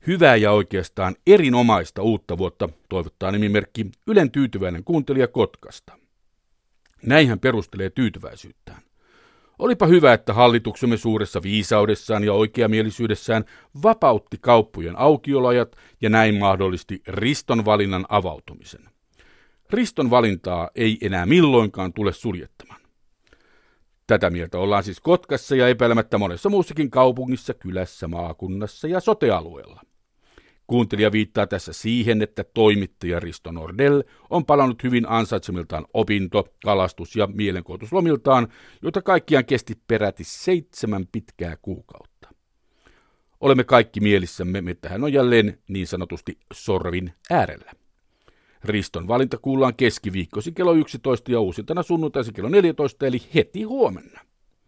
Hyvää ja oikeastaan erinomaista uutta vuotta toivottaa nimimerkki Ylen tyytyväinen kuuntelija Kotkasta. Näin hän perustelee tyytyväisyyttään. Olipa hyvä, että hallituksemme suuressa viisaudessaan ja oikeamielisyydessään vapautti kauppojen aukiolajat ja näin mahdollisti Riston valinnan avautumisen. Riston valintaa ei enää milloinkaan tule suljettamaan. Tätä mieltä ollaan siis Kotkassa ja epäilemättä monessa muussakin kaupungissa, kylässä, maakunnassa ja sote-alueella. Kuuntelija viittaa tässä siihen, että toimittaja Risto Nordell on palannut hyvin ansaitsemiltaan opinto-, kalastus- ja mielenkohoituslomiltaan, joita kaikkiaan kesti peräti 7 pitkää kuukautta. Olemme kaikki mielissämme, että hän on jälleen niin sanotusti sorvin äärellä. Riston valinta kuullaan keskiviikkoisin kello 11 ja uusintana sunnuntaisin kello 14, eli heti huomenna.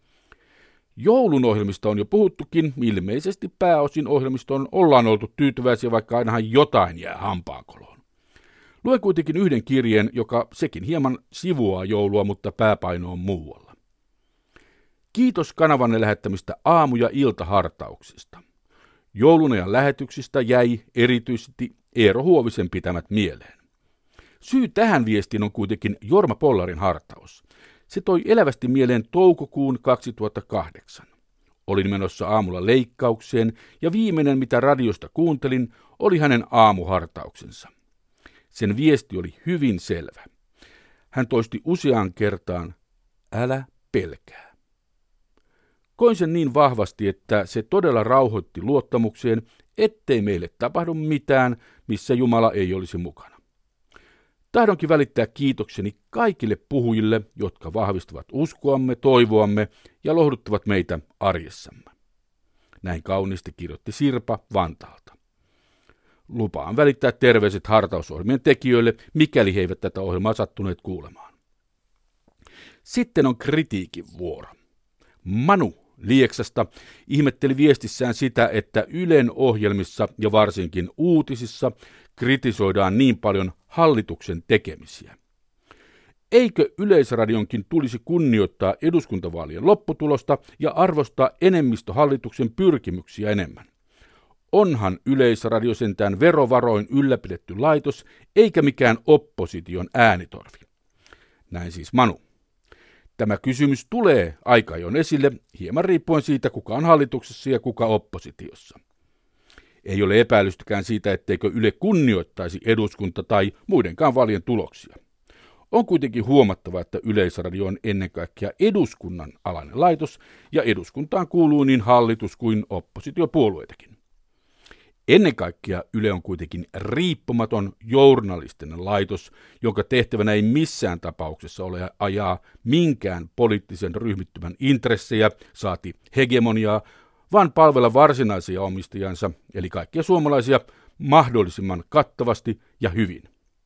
Joulun ohjelmista on jo puhuttukin, ilmeisesti pääosin ohjelmistoon ollaan oltu tyytyväisiä, vaikka ainahan jotain jää hampaankoloon. Luen kuitenkin yhden kirjeen, joka sekin hieman sivuaa joulua, mutta pääpaino on muualla. Kiitos kanavanne lähettämistä aamu- ja iltahartauksista. Joulunajan lähetyksistä jäi erityisesti Eero Huovisen pitämät mieleen. Syy tähän viestiin on kuitenkin Jorma Pollarin hartaus. Se toi elävästi mieleen toukokuun 2008. Olin menossa aamulla leikkaukseen ja viimeinen mitä radiosta kuuntelin oli hänen aamuhartauksensa. Sen viesti oli hyvin selvä. Hän toisti useaan kertaan, älä pelkää. Koin sen niin vahvasti, että se todella rauhoitti luottamukseen, ettei meille tapahdu mitään, missä Jumala ei olisi mukana. Tahdonkin välittää kiitokseni kaikille puhujille, jotka vahvistavat uskoamme, toivoamme ja lohduttavat meitä arjessamme. Näin kauniisti kirjoitti Sirpa Vantaalta. Lupaan välittää terveiset hartausohjelmien tekijöille, mikäli he eivät tätä ohjelmaa sattuneet kuulemaan. Sitten on kritiikin vuoro. Manu Lieksasta ihmetteli viestissään sitä, että Ylen ohjelmissa ja varsinkin uutisissa kritisoidaan niin paljon hallituksen tekemisiä. Eikö Yleisradionkin tulisi kunnioittaa eduskuntavaalien lopputulosta ja arvostaa enemmistöhallituksen pyrkimyksiä enemmän? Onhan Yleisradio sentään verovaroin ylläpidetty laitos, eikä mikään opposition äänitorvi. Näin siis Manu. Tämä kysymys tulee aika ajoin esille, hieman riippuen siitä, kuka on hallituksessa ja kuka oppositiossa. Ei ole epäilystäkään siitä, etteikö Yle kunnioittaisi eduskunta- tai muidenkaan vaalien tuloksia. On kuitenkin huomattava, että Yleisradio on ennen kaikkea eduskunnan alainen laitos, ja eduskuntaan kuuluu niin hallitus kuin oppositiopuolueitakin. Ennen kaikkea Yle on kuitenkin riippumaton journalistinen laitos, jonka tehtävänä ei missään tapauksessa ole ajaa minkään poliittisen ryhmittymän intressejä, saati hegemoniaa, vaan palvella varsinaisia omistajansa, eli kaikkia suomalaisia, mahdollisimman kattavasti ja hyvin.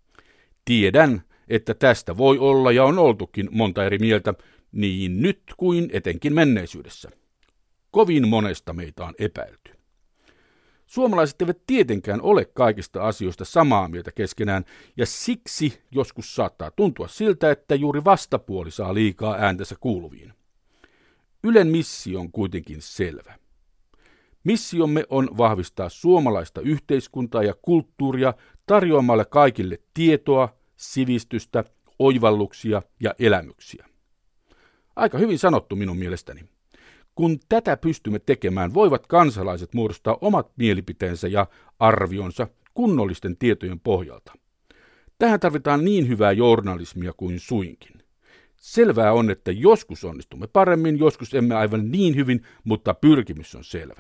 Tiedän, että tästä voi olla ja on oltukin monta eri mieltä, niin nyt kuin etenkin menneisyydessä. Kovin monesta meitä on epäilty. Suomalaiset eivät tietenkään ole kaikista asioista samaa mieltä keskenään, ja siksi joskus saattaa tuntua siltä, että juuri vastapuoli saa liikaa ääntänsä kuuluviin. Ylen missio on kuitenkin selvä. Missiomme on vahvistaa suomalaista yhteiskuntaa ja kulttuuria tarjoamalla kaikille tietoa, sivistystä, oivalluksia ja elämyksiä. Aika hyvin sanottu minun mielestäni. Kun tätä pystymme tekemään, voivat kansalaiset muodostaa omat mielipiteensä ja arvionsa kunnollisten tietojen pohjalta. Tähän tarvitaan niin hyvää journalismia kuin suinkin. Selvää on, että joskus onnistumme paremmin, joskus emme aivan niin hyvin, mutta pyrkimys on selvä.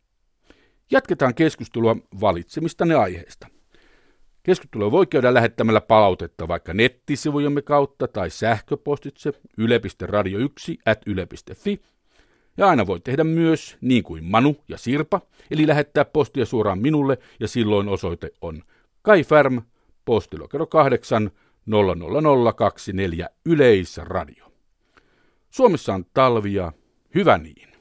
Jatketaan keskustelua valitsemistanne aiheesta. Keskustelua voi käydä lähettämällä palautetta vaikka nettisivujemme kautta tai sähköpostitse yle.radio1@yle.fi. Ja aina voi tehdä myös niin kuin Manu ja Sirpa, eli lähettää postia suoraan minulle, ja silloin osoite on Kai Färm, postilokero 8 00024 Yleisradio. Suomessa on talvia, hyvä niin.